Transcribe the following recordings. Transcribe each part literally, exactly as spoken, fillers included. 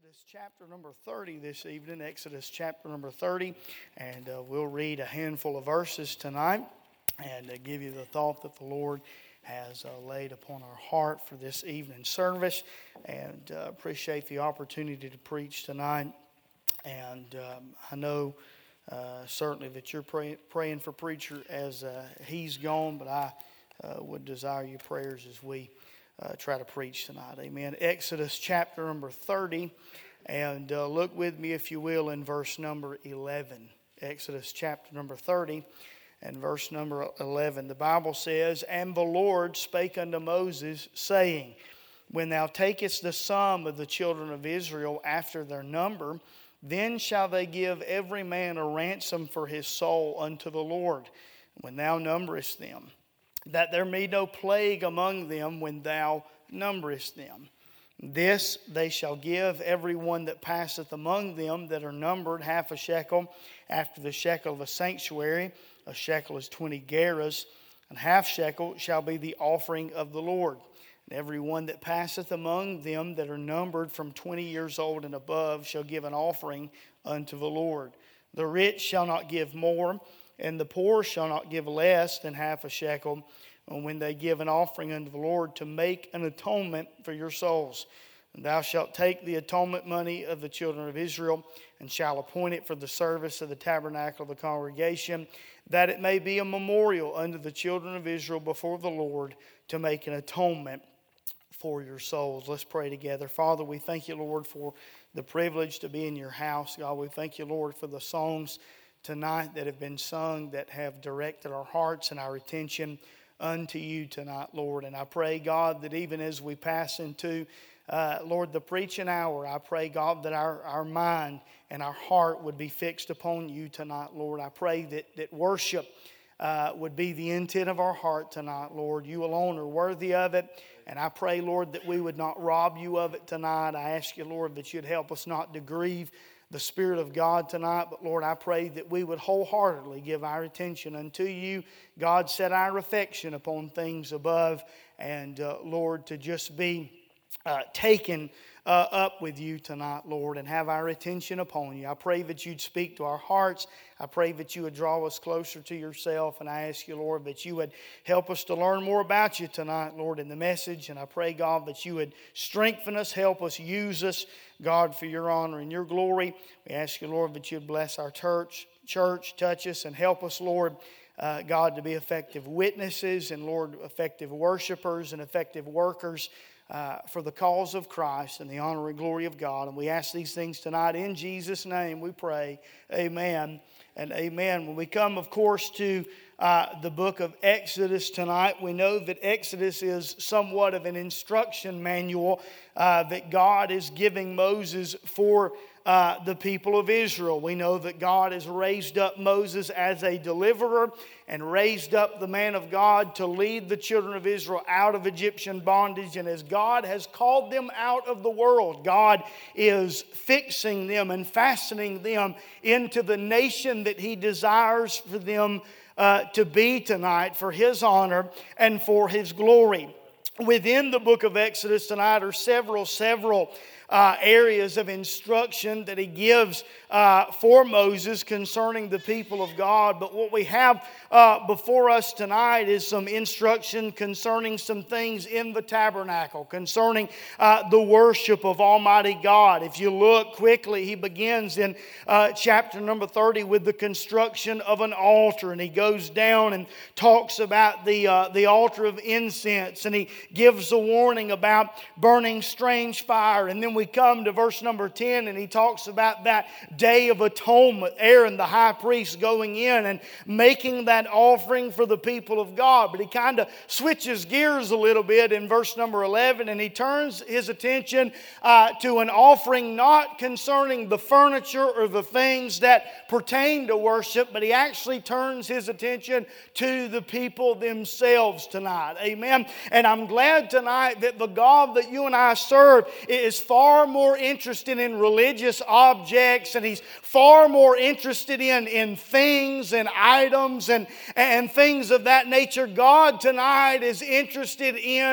Exodus chapter number thirty this evening, Exodus chapter number thirty, and uh, we'll read a handful of verses tonight and uh, give you the thought that the Lord has uh, laid upon our heart for this evening service, and uh, appreciate the opportunity to preach tonight. And um, I know uh, certainly that you're pray- praying for preacher as uh, he's gone, but I uh, would desire your prayers as we Uh, try to preach tonight. Amen. Exodus chapter number thirty. And uh, look with me, if you will, in verse number eleven. Exodus chapter number thirty and verse number eleven. The Bible says, "And the Lord spake unto Moses, saying, When thou takest the sum of the children of Israel after their number, then shall they give every man a ransom for his soul unto the Lord, when thou numberest them, that there be no plague among them when thou numberest them. This they shall give every one that passeth among them that are numbered half a shekel after the shekel of a sanctuary. A shekel is twenty gerahs, and half shekel shall be the offering of the Lord. And every one that passeth among them that are numbered from twenty years old and above shall give an offering unto the Lord. The rich shall not give more, and the poor shall not give less than half a shekel when they give an offering unto the Lord to make an atonement for your souls. And thou shalt take the atonement money of the children of Israel, and shall appoint it for the service of the tabernacle of the congregation, that it may be a memorial unto the children of Israel before the Lord, to make an atonement for your souls." Let's pray together. Father, we thank you, Lord, for the privilege to be in your house. God, we thank you, Lord, for the songs tonight that have been sung, that have directed our hearts and our attention unto you tonight, Lord. And I pray, God, that even as we pass into, uh, Lord, the preaching hour, I pray, God, that our, our mind and our heart would be fixed upon you tonight, Lord. I pray that, that worship uh, would be the intent of our heart tonight, Lord. You alone are worthy of it. And I pray, Lord, that we would not rob you of it tonight. I ask you, Lord, that you'd help us not to grieve the Spirit of God tonight. But Lord, I pray that we would wholeheartedly give our attention unto you. God, set our affection upon things above. And uh, Lord, to just be uh, taken uh, up with you tonight, Lord, and have our attention upon you. I pray that you'd speak to our hearts. I pray that you would draw us closer to yourself. And I ask you, Lord, that you would help us to learn more about you tonight, Lord, in the message. And I pray, God, that you would strengthen us, help us, use us, God, for your honor and your glory. We ask you, Lord, that you'd bless our church, church, touch us, and help us, Lord, uh, God, to be effective witnesses and, Lord, effective worshipers and effective workers uh, for the cause of Christ and the honor and glory of God. And we ask these things tonight in Jesus' name, we pray. Amen and amen. When we come, of course, to uh, the book of Exodus tonight, we know that Exodus is somewhat of an instruction manual uh, that God is giving Moses for uh, the people of Israel. We know that God has raised up Moses as a deliverer and raised up the man of God to lead the children of Israel out of Egyptian bondage. And as God has called them out of the world, God is fixing them and fastening them into the nation that He desires for them uh, to be tonight, for His honor and for His glory. Within the book of Exodus tonight are several, several Uh, areas of instruction that He gives uh, for Moses concerning the people of God. But what we have uh, before us tonight is some instruction concerning some things in the tabernacle, concerning uh, the worship of Almighty God. If you look quickly, he begins in uh, chapter number thirty with the construction of an altar, and he goes down and talks about the, uh, the altar of incense, and he gives a warning about burning strange fire. And then we come to verse number ten, and he talks about that day of atonement, Aaron the high priest going in and making that offering for the people of God. But he kind of switches gears a little bit in verse number eleven, and he turns his attention uh, to an offering not concerning the furniture or the things that pertain to worship, but he actually turns his attention to the people themselves tonight. Amen. And I'm glad tonight that the God that you and I serve is far more interested in religious objects, and He's far more interested in, in things and items and, and things of that nature. God tonight is interested in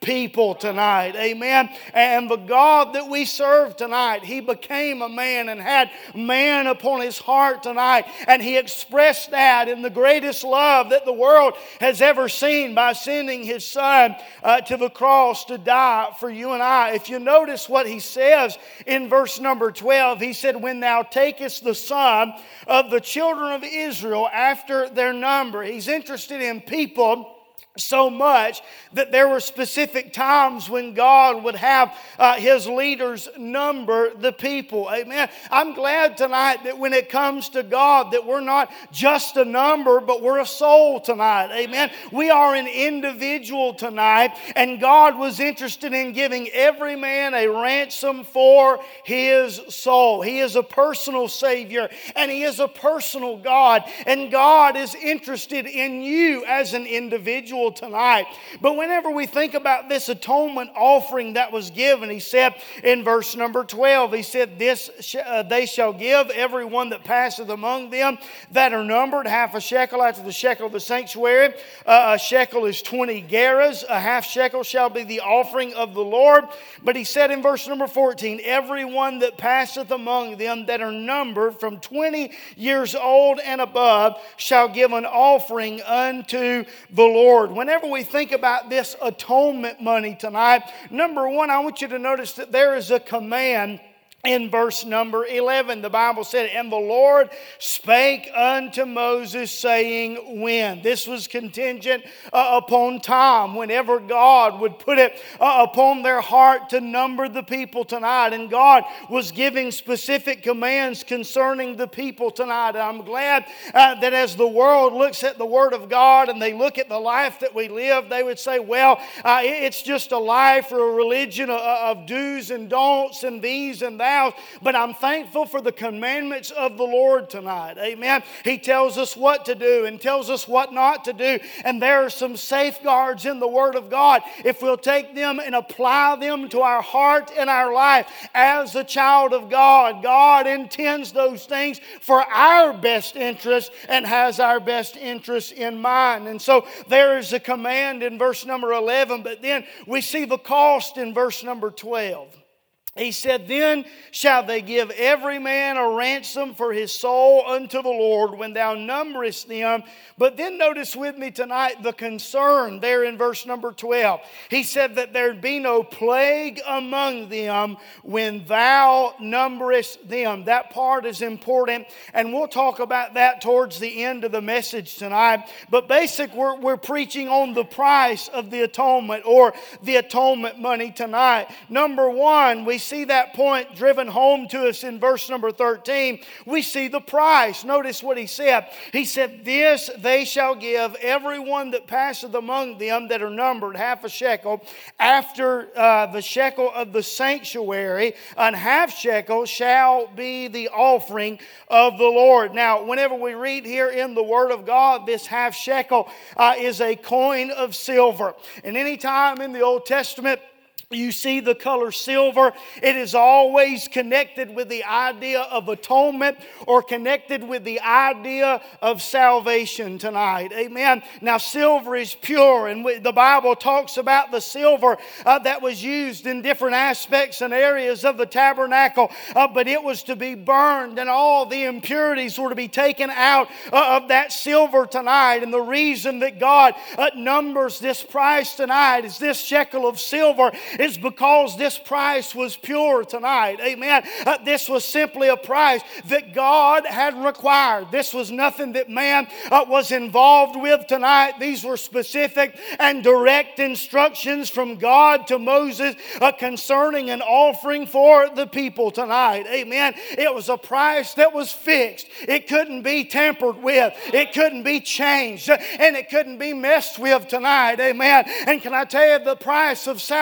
people tonight. Amen. And the God that we serve tonight, He became a man and had man upon His heart tonight. And He expressed that in the greatest love that the world has ever seen by sending His Son uh, to the cross to die for you and I. If you notice what He says in verse number twelve, He said, when thou takest the sum of the children of Israel after their number. He's interested in people so much that there were specific times when God would have uh, His leaders number the people. Amen. I'm glad tonight that when it comes to God that we're not just a number, but we're a soul tonight. Amen. We are an individual tonight, and God was interested in giving every man a ransom for his soul. He is a personal Savior, and He is a personal God, and God is interested in you as an individual tonight. But whenever we think about this atonement offering that was given, He said in verse number twelve, He said, this sh- uh, they shall give every one that passeth among them that are numbered half a shekel after the shekel of the sanctuary. Uh, a shekel is twenty gerahs. A half shekel shall be the offering of the Lord. But He said in verse number fourteen, every one that passeth among them that are numbered from twenty years old and above shall give an offering unto the Lord. Whenever we think about this atonement money tonight, number one, I want you to notice that there is a command in verse number eleven. The Bible said, and the Lord spake unto Moses, saying, when? This was contingent uh, upon time, whenever God would put it uh, upon their heart to number the people tonight. And God was giving specific commands concerning the people tonight. And I'm glad uh, that as the world looks at the Word of God and they look at the life that we live, they would say, well, uh, it's just a life or a religion of, of do's and don'ts and these and that. But I'm thankful for the commandments of the Lord tonight. Amen. He tells us what to do and tells us what not to do. And there are some safeguards in the Word of God. If we'll take them and apply them to our heart and our life as a child of God, God intends those things for our best interest and has our best interest in mind. And so there is a command in verse number eleven, but then we see the cost in verse number twelve. He said, then shall they give every man a ransom for his soul unto the Lord when thou numberest them. But then notice with me tonight the concern there in verse number twelve. He said that there be no plague among them when thou numberest them. That part is important, and we'll talk about that towards the end of the message tonight. But basically, we're, we're preaching on the price of the atonement or the atonement money tonight. Number one, we see that point driven home to us in verse number thirteen. We see the price. Notice what he said. He said, this they shall give every one that passeth among them that are numbered half a shekel after uh, the shekel of the sanctuary. An half shekel shall be the offering of the Lord. Now, whenever we read here in the Word of God, this half shekel uh, is a coin of silver. And any time in the Old Testament you see the color silver, it is always connected with the idea of atonement or connected with the idea of salvation tonight. Amen. Now, silver is pure, and we, the Bible talks about the silver uh, that was used in different aspects and areas of the tabernacle, uh, but it was to be burned, and all the impurities were to be taken out uh, of that silver tonight. And the reason that God uh, numbers this price tonight is this shekel of silver is because this price was pure tonight. Amen. Uh, this was simply a price that God had required. This was nothing that man uh, was involved with tonight. These were specific and direct instructions from God to Moses uh, concerning an offering for the people tonight. Amen. It was a price that was fixed. It couldn't be tampered with. It couldn't be changed. And it couldn't be messed with tonight. Amen. And can I tell you, the price of salvation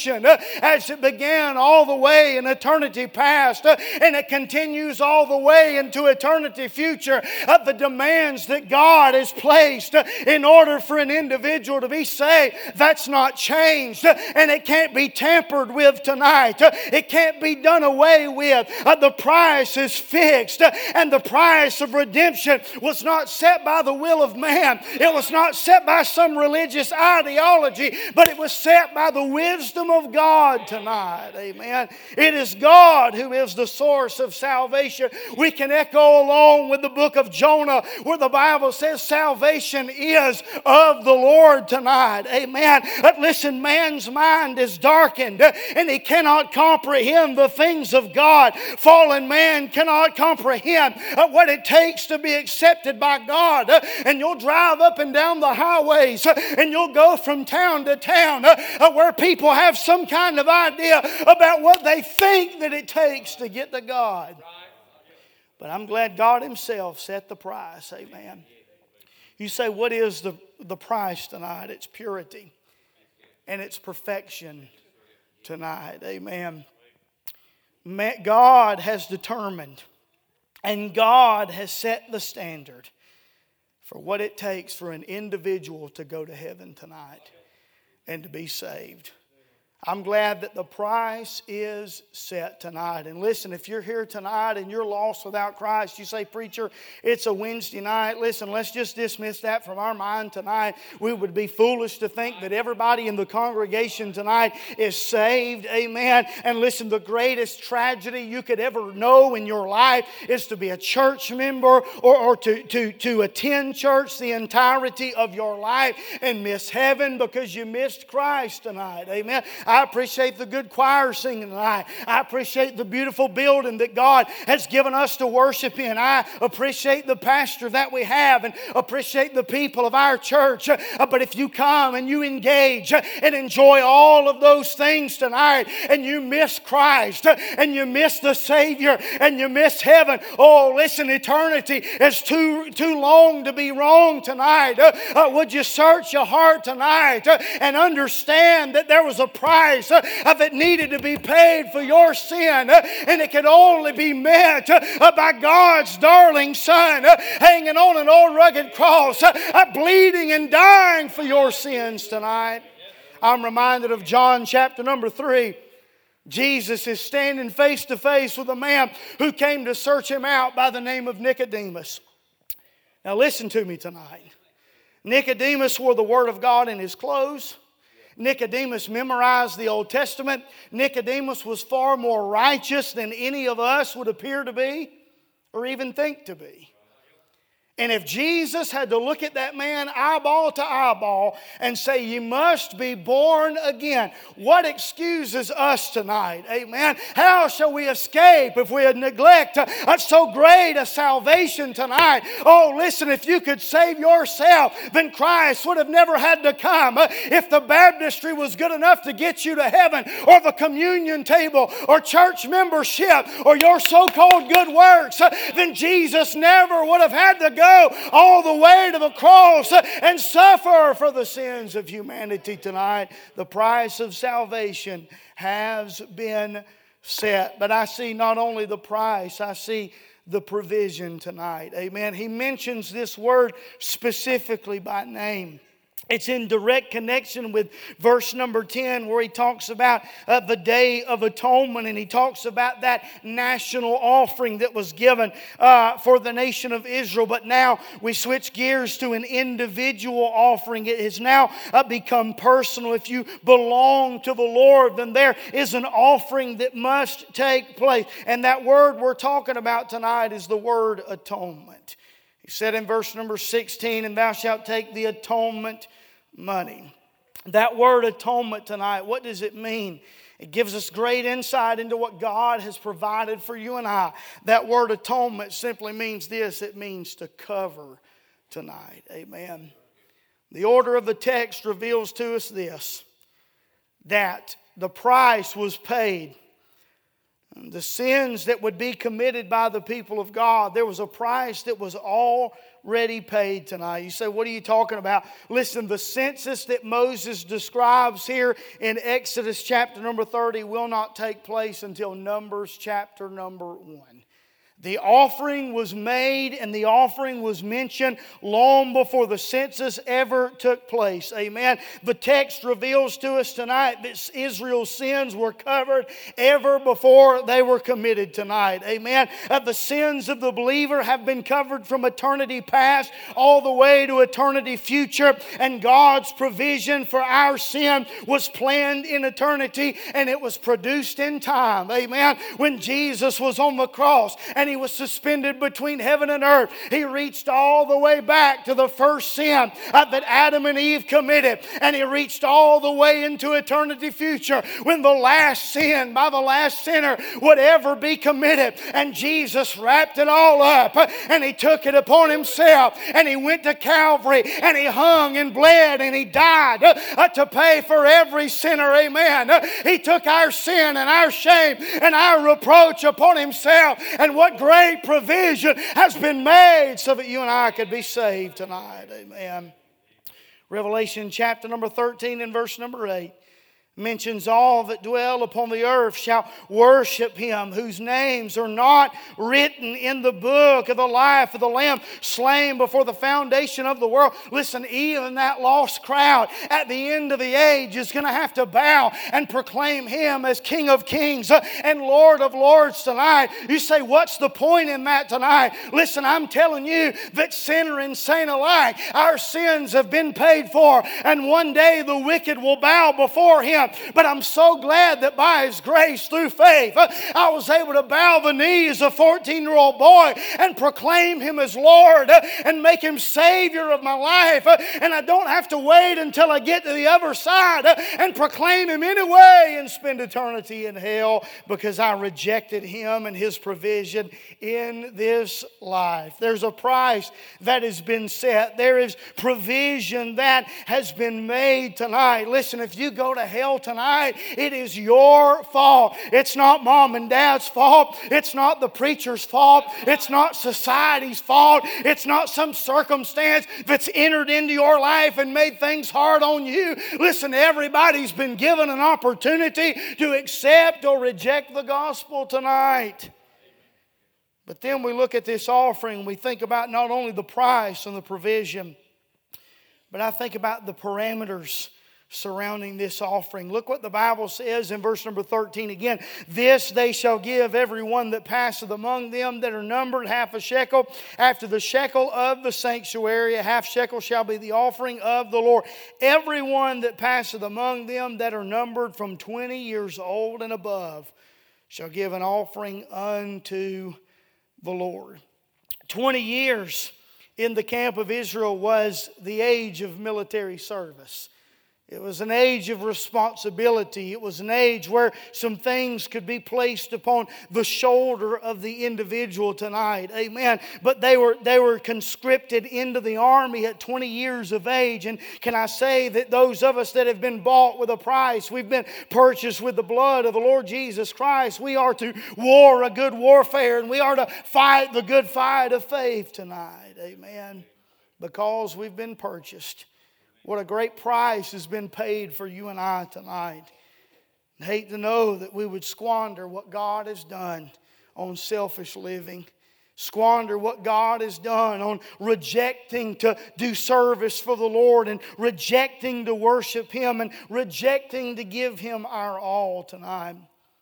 salvation uh, as it began all the way in eternity past uh, and it continues all the way into eternity future. Uh, the demands that God has placed uh, in order for an individual to be saved, that's not changed uh, and it can't be tampered with tonight. Uh, it can't be done away with. Uh, the price is fixed uh, and the price of redemption was not set by the will of man. It was not set by some religious ideology, but it was set by the wisdom of God tonight. Amen. It is God who is the source of salvation. We can echo along with the book of Jonah where the Bible says salvation is of the Lord tonight. Amen. But listen, man's mind is darkened and he cannot comprehend the things of God. Fallen man cannot comprehend what it takes to be accepted by God. And you'll drive up and down the highways and you'll go from town to town where people have some kind of idea about what they think that it takes to get to God. But I'm glad God Himself set the price. Amen. You say, what is the, the price tonight? It's purity and it's perfection tonight. Amen. God has determined and God has set the standard for what it takes for an individual to go to heaven tonight and to be saved. I'm glad that the price is set tonight. And listen, if you're here tonight and you're lost without Christ, you say, preacher, it's a Wednesday night. Listen, let's just dismiss that from our mind tonight. We would be foolish to think that everybody in the congregation tonight is saved. Amen. And listen, the greatest tragedy you could ever know in your life is to be a church member or, or to, to, to attend church the entirety of your life and miss heaven because you missed Christ tonight. Amen. I appreciate the good choir singing tonight. I appreciate the beautiful building that God has given us to worship in. I appreciate the pastor that we have and appreciate the people of our church. But if you come and you engage and enjoy all of those things tonight and you miss Christ and you miss the Savior and you miss heaven, oh, listen, eternity is too, too long to be wrong tonight. Uh, would you search your heart tonight uh, and understand that there was a price Uh, that needed to be paid for your sin, uh, and it could only be met uh, by God's darling Son uh, hanging on an old rugged cross, uh, uh, bleeding and dying for your sins tonight. I'm reminded of John chapter number three. Jesus is standing face to face with a man who came to search him out by the name of Nicodemus. Now listen to me tonight. Nicodemus wore the Word of God in his clothes. Nicodemus memorized the Old Testament. Nicodemus was far more righteous than any of us would appear to be or even think to be. And if Jesus had to look at that man eyeball to eyeball and say, you must be born again, what excuses us tonight? Amen. How shall we escape if we neglect uh, so great a salvation tonight? Oh, listen, if you could save yourself, then Christ would have never had to come. Uh, if the baptistry was good enough to get you to heaven, or the communion table, or church membership, or your so-called good works, uh, then Jesus never would have had to go all the way to the cross and suffer for the sins of humanity tonight. The price of salvation has been set. But I see not only the price, I see the provision tonight. Amen. He mentions this word specifically by name. It's in direct connection with verse number ten where he talks about uh, the Day of Atonement, and he talks about that national offering that was given uh, for the nation of Israel. But now we switch gears to an individual offering. It has now uh, become personal. If you belong to the Lord, then there is an offering that must take place. And that word we're talking about tonight is the word atonement. He said in verse number sixteen, and thou shalt take the atonement money. That word atonement tonight, what does it mean? It gives us great insight into what God has provided for you and I. That word atonement simply means this. It means to cover tonight. Amen. The order of the text reveals to us this, that the price was paid the sins that would be committed by the people of God. There was a price that was already paid tonight. You say, what are you talking about? Listen, the census that Moses describes here in Exodus chapter number thirty will not take place until Numbers chapter number one. The offering was made and the offering was mentioned long before the census ever took place. Amen. The text reveals to us tonight that Israel's sins were covered ever before they were committed tonight. Amen. Uh, the sins of the believer have been covered from eternity past all the way to eternity future. And God's provision for our sin was planned in eternity and it was produced in time. Amen. When Jesus was on the cross and He was suspended between heaven and earth, He reached all the way back to the first sin uh, that Adam and Eve committed. And He reached all the way into eternity future when the last sin by the last sinner would ever be committed. And Jesus wrapped it all up uh, and He took it upon Himself and He went to Calvary and He hung and bled and He died uh, uh, to pay for every sinner. Amen. Uh, he took our sin and our shame and our reproach upon Himself. And what great provision has been made so that you and I could be saved tonight. Amen. Revelation chapter number thirteen and verse number eight mentions all that dwell upon the earth shall worship Him, whose names are not written in the book of the life of the Lamb slain before the foundation of the world. Listen, even that lost crowd at the end of the age is going to have to bow and proclaim Him as King of Kings and Lord of Lords tonight. You say, what's the point in that tonight? Listen, I'm telling you that sinner and saint alike, our sins have been paid for, and one day the wicked will bow before Him. But I'm so glad that by His grace through faith, I was able to bow the knee as a fourteen-year-old boy and proclaim Him as Lord and make Him Savior of my life. And I don't have to wait until I get to the other side and proclaim Him anyway and spend eternity in hell because I rejected Him and His provision in this life. There's a price that has been set. There is provision that has been made tonight. Listen, if you go to hell tonight, it is your fault. It's not mom and dad's fault. It's not the preacher's fault. It's not society's fault. It's not some circumstance that's entered into your life and made things hard on you. Listen, everybody's been given an opportunity to accept or reject the gospel tonight. But then we look at this offering, we think about not only the price and the provision, but I think about the parameters surrounding this offering. Look what the Bible says in verse number thirteen again. This they shall give every one that passeth among them that are numbered half a shekel. After the shekel of the sanctuary, a half shekel shall be the offering of the Lord. Every one that passeth among them that are numbered from twenty years old and above shall give an offering unto the Lord. twenty years in the camp of Israel was the age of military service. It was an age of responsibility. It was an age where some things could be placed upon the shoulder of the individual tonight. Amen. But they were they were conscripted into the army at twenty years of age. And can I say that those of us that have been bought with a price, we've been purchased with the blood of the Lord Jesus Christ, we are to war a good warfare and we are to fight the good fight of faith tonight. Amen. Because we've been purchased. What a great price has been paid for you and I tonight. I hate to know that we would squander what God has done on selfish living. Squander what God has done on rejecting to do service for the Lord and rejecting to worship Him and rejecting to give Him our all tonight.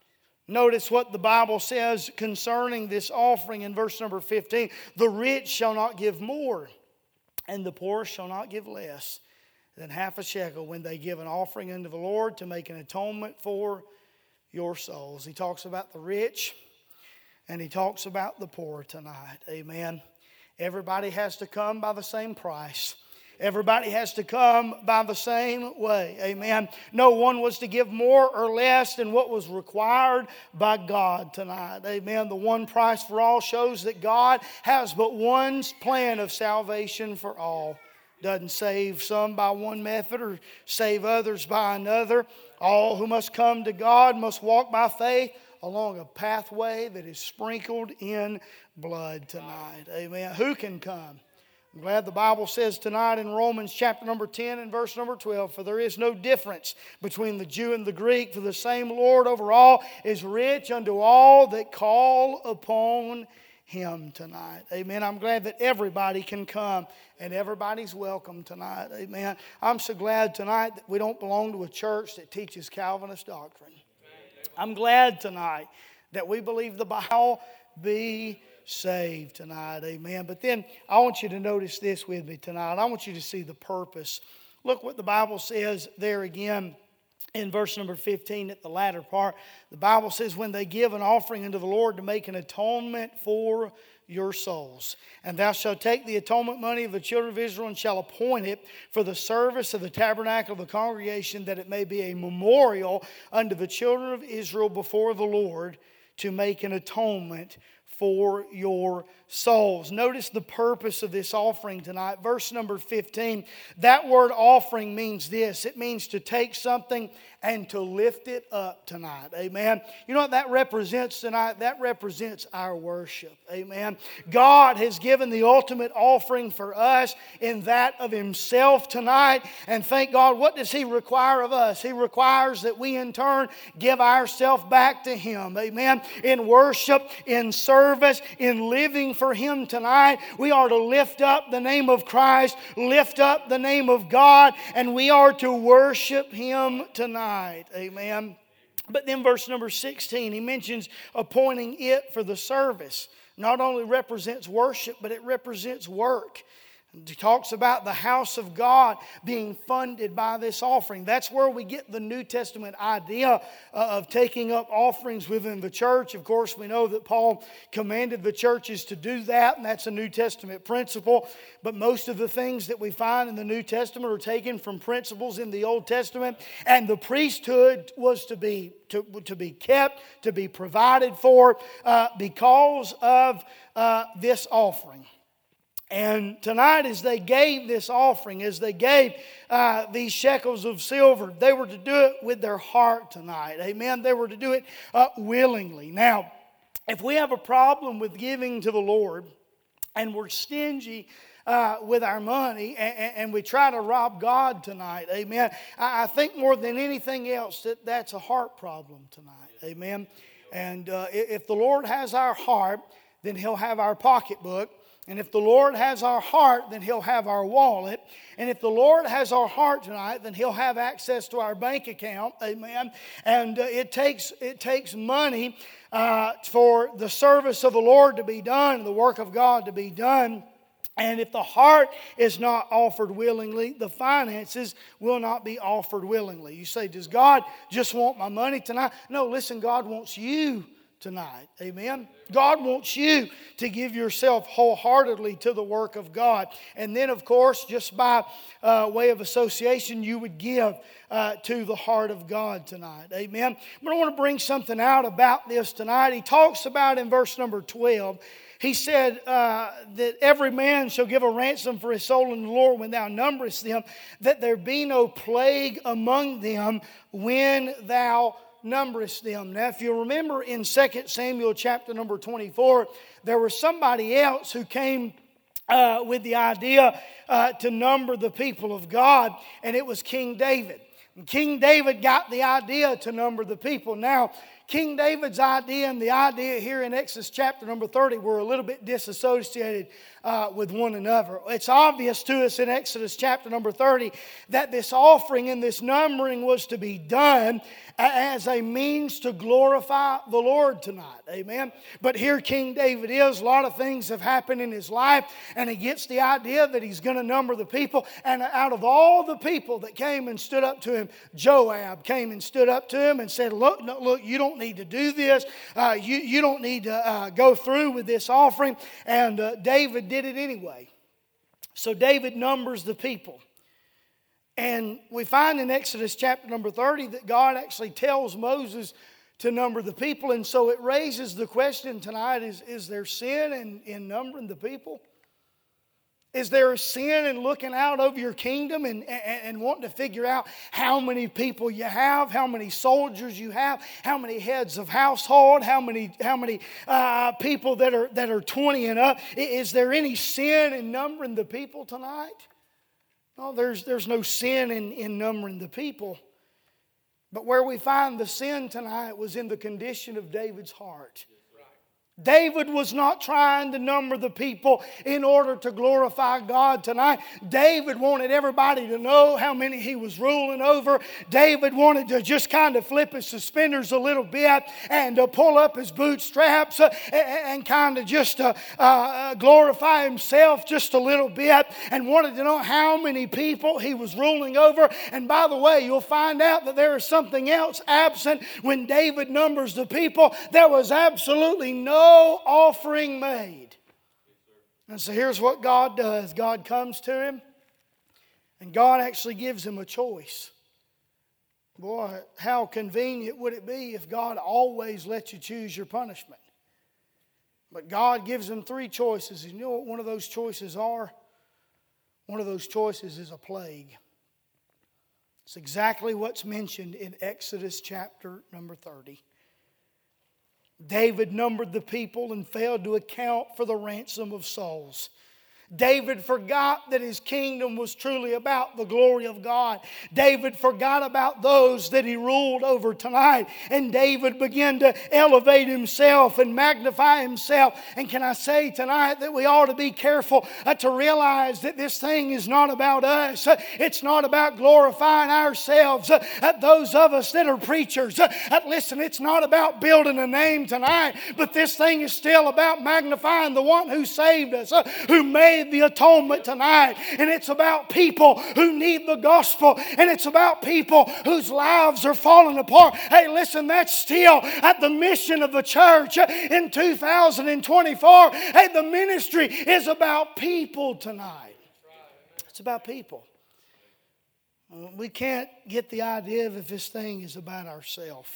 Notice what the Bible says concerning this offering in verse number fifteen. The rich shall not give more, and the poor shall not give less than half a shekel when they give an offering unto the Lord to make an atonement for your souls. He talks about the rich and he talks about the poor tonight. Amen. Everybody has to come by the same price. Everybody has to come by the same way. Amen. No one was to give more or less than what was required by God tonight. Amen. The one price for all shows that God has but one plan of salvation for all. Doesn't save some by one method or save others by another. All who must come to God must walk by faith. along a pathway that is sprinkled in blood tonight. Amen. Who can come? I'm glad the Bible says tonight in Romans chapter number ten and verse number twelve, for there is no difference between the Jew and the Greek, for the same Lord over all is rich unto all that call upon Him tonight. Amen. I'm glad that everybody can come and everybody's welcome tonight. Amen. I'm so glad tonight that we don't belong to a church that teaches Calvinist doctrine. I'm glad tonight that we believe the Bible be saved tonight. Amen. But then I want you to notice this with me tonight. I want you to see the purpose. Look what the Bible says there again in verse number fifteen at the latter part. The Bible says, when they give an offering unto the Lord to make an atonement for your souls. And thou shalt take the atonement money of the children of Israel and shall appoint it for the service of the tabernacle of the congregation, that it may be a memorial unto the children of Israel before the Lord, to make an atonement for your souls. Notice the purpose of this offering tonight. Verse number fifteen. That word offering means this. It means to take something and to lift it up tonight. Amen. You know what that represents tonight? That represents our worship. Amen. God has given the ultimate offering for us in that of Himself tonight. And thank God, what does He require of us? He requires that we in turn give ourselves back to Him. Amen. In worship, in service, in living for Him tonight, we are to lift up the name of Christ, lift up the name of God, and we are to worship Him tonight. Amen. But then verse number sixteen, he mentions appointing it for the service. Not only represents worship, but it represents work. He talks about the house of God being funded by this offering. That's where we get the New Testament idea of taking up offerings within the church. Of course, we know that Paul commanded the churches to do that, and that's a New Testament principle. But most of the things that we find in the New Testament are taken from principles in the Old Testament. And the priesthood was to be, to, to be kept, to be provided for uh, because of uh, this offering. And tonight, as they gave this offering, as they gave uh, these shekels of silver, they were to do it with their heart tonight. Amen. They were to do it uh, willingly. Now, if we have a problem with giving to the Lord and we're stingy uh, with our money and, and we try to rob God tonight, amen, I, I think more than anything else that that's a heart problem tonight. Amen. And uh, if the Lord has our heart, then He'll have our pocketbook. And if the Lord has our heart, then He'll have our wallet. And if the Lord has our heart tonight, then He'll have access to our bank account. Amen. And uh, it takes it takes money uh, for the service of the Lord to be done, and the work of God to be done. And if the heart is not offered willingly, the finances will not be offered willingly. You say, does God just want my money tonight? No, listen, God wants you tonight. Amen. God wants you to give yourself wholeheartedly to the work of God. And then, of course, just by uh, way of association, you would give uh, to the heart of God tonight. Amen. But I want to bring something out about this tonight. He talks about in verse number twelve, he said uh, that every man shall give a ransom for his soul in the Lord when thou numberest them, that there be no plague among them when thou numberest them. Now, if you remember in Second Samuel chapter number twenty-four, there was somebody else who came uh, with the idea uh, to number the people of God, and it was King David. And King David got the idea to number the people. Now, King David's idea and the idea here in Exodus chapter number thirty were a little bit disassociated uh, with one another. It's obvious to us in Exodus chapter number thirty that this offering and this numbering was to be done as a means to glorify the Lord tonight. Amen. But here King David is. A lot of things have happened in his life, and he gets the idea that he's going to number the people. And out of all the people that came and stood up to him, Joab came and stood up to him and said, look, no, look, you don't need to do this. Uh, you, you don't need to uh, go through with this offering. And uh, David did it anyway. So David numbers the people. And we find in Exodus chapter number thirty that God actually tells Moses to number the people. And so it raises the question tonight, is, is there sin in, in numbering the people? Is there a sin in looking out over your kingdom and, and, and wanting to figure out how many people you have, how many soldiers you have, how many heads of household, how many how many uh, people that are that are twenty and up? Is there any sin in numbering the people tonight? No, there's there's no sin in, in numbering the people. But where we find the sin tonight was in the condition of David's heart. David was not trying to number the people in order to glorify God tonight. David wanted everybody to know how many he was ruling over. David wanted to just kind of flip his suspenders a little bit and uh, pull up his bootstraps uh, and, and kind of just uh, uh, glorify himself just a little bit, and wanted to know how many people he was ruling over. And by the way, you'll find out that there is something else absent when David numbers the people. There was absolutely no offering made. And so here's what God does. God comes to him, and God actually gives him a choice. Boy, how convenient would it be if God always let you choose your punishment? But God gives him three choices. And you know what one of those choices are? One of those choices is a plague. It's exactly what's mentioned in Exodus chapter number thirty. David numbered the people and failed to account for the ransom of souls. David forgot that his kingdom was truly about the glory of God. David forgot about those that he ruled over tonight. And David began to elevate himself and magnify himself. And can I say tonight that we ought to be careful uh, to realize that this thing is not about us. Uh, it's not about glorifying ourselves. Uh, uh, those of us that are preachers, uh, uh, listen, it's not about building a name tonight. But this thing is still about magnifying the one who saved us, uh, who made the atonement tonight. And it's about people who need the gospel, and it's about people whose lives are falling apart. Hey, listen, that's still at the mission of the church in two thousand twenty-four. Hey, the ministry is about people tonight. It's about people. We can't get the idea of if this thing is about ourselves,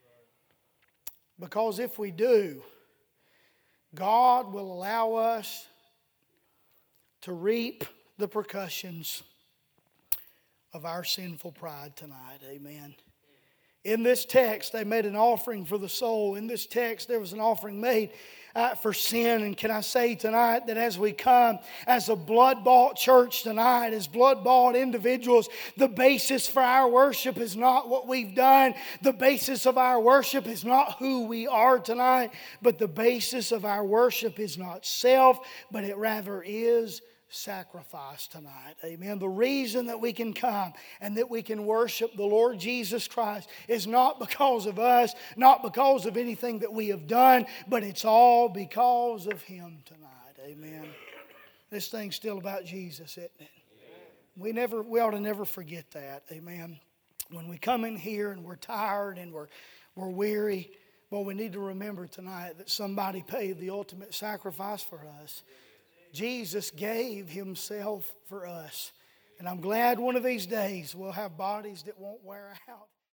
because if we do, God will allow us to reap the repercussions of our sinful pride tonight. Amen. In this text, they made an offering for the soul. In this text, there was an offering made uh, for sin. And can I say tonight that as we come as a blood-bought church tonight, as blood-bought individuals, the basis for our worship is not what we've done. The basis of our worship is not who we are tonight. But the basis of our worship is not self, but it rather is sacrifice tonight. Amen. The reason that we can come and that we can worship the Lord Jesus Christ is not because of us, not because of anything that we have done, but it's all because of Him tonight. Amen. This thing's still about Jesus, isn't it? We never, we ought to never forget that. Amen. When we come in here and we're tired and we're we're weary, well, we need to remember tonight that somebody paid the ultimate sacrifice for us. Jesus gave Himself for us. And I'm glad one of these days we'll have bodies that won't wear out.